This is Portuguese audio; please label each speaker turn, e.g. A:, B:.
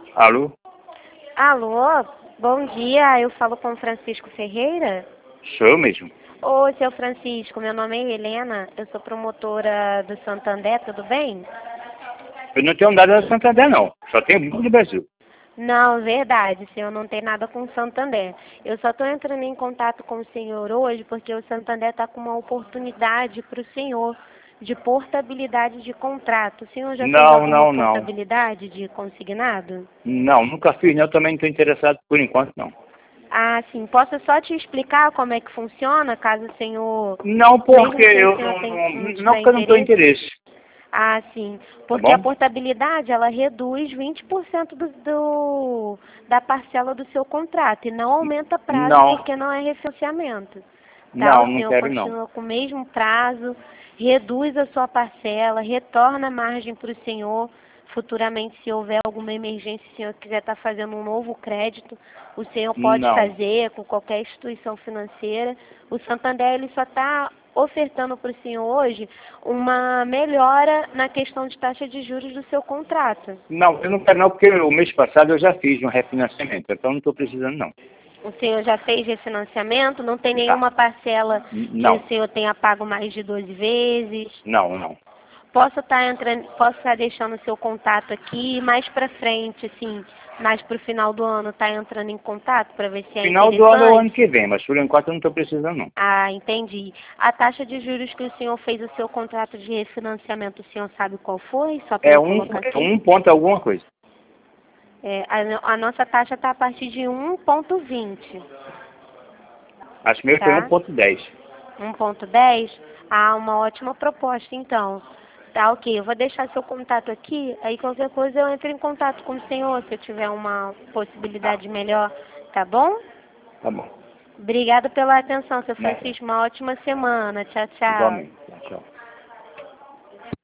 A: Alô?
B: Alô, bom dia, eu falo com o Francisco Ferreira.
A: Sou eu mesmo.
B: Ô, seu Francisco, meu nome é Helena, eu sou promotora do Santander, tudo bem?
A: Eu não tenho nada da Santander, não. Só tenho Banco do Brasil.
B: Não, verdade, senhor não tem nada com o Santander. Eu só estou entrando em contato com o senhor hoje porque o Santander está com uma oportunidade para o senhor de portabilidade de contrato. O senhor já fez
A: Não,
B: alguma
A: não, não.
B: portabilidade de consignado?
A: Não, nunca fiz, não. Eu também não estou interessado por enquanto, não.
B: Ah, sim. Posso só te explicar como é que funciona, caso o senhor,
A: Não, porque
B: mesmo se o
A: eu
B: senhor não
A: não
B: tiver
A: porque eu não estou
B: interesse?
A: interesse.
B: Ah, sim.
A: Tá
B: Porque a
A: bom?
B: portabilidade, ela reduz 20% da parcela do seu contrato e não aumenta prazo
A: Não,
B: porque não é refinanciamento. Tá? O
A: não
B: senhor
A: quero, não.
B: continua com o mesmo prazo, reduz a sua parcela, retorna a margem para o senhor. Futuramente, se houver alguma emergência, se o senhor quiser estar fazendo um novo crédito, o senhor pode
A: Não.
B: fazer com qualquer instituição financeira. O Santander ele só está ofertando para o senhor hoje uma melhora na questão de taxa de juros do seu contrato.
A: Não, eu não quero, não, porque o mês passado eu já fiz um refinanciamento. Então não estou precisando, não.
B: O senhor já fez refinanciamento? Não tem
A: Já.
B: nenhuma parcela que o
A: Não.
B: senhor tenha pago mais de 12 vezes?
A: Não, não.
B: Posso estar deixando o seu contato aqui mais para frente, assim, mais para o final do ano, tá entrando em contato para ver se é
A: Final do ano é o ano
B: interessante?
A: que vem, mas por enquanto eu não estou precisando, não.
B: Ah, entendi. A taxa de juros que o senhor fez o seu contrato de refinanciamento, o senhor sabe qual foi? Só para eu colocar
A: É
B: aqui.
A: um ponto alguma coisa.
B: A nossa taxa está a partir de 1,20,
A: Acho que meu foi
B: tá?
A: 1,10.
B: 1,10? Ah, uma ótima proposta, então. Tá, ok. Eu vou deixar seu contato aqui, aí qualquer coisa eu entro em contato com o senhor, se eu tiver uma
A: Tá,
B: possibilidade melhor, tá bom?
A: tá bom.
B: Obrigada pela atenção, seu
A: Nada.
B: Francisco. Uma ótima semana. Tchau, tchau.
A: Igualmente. Tchau.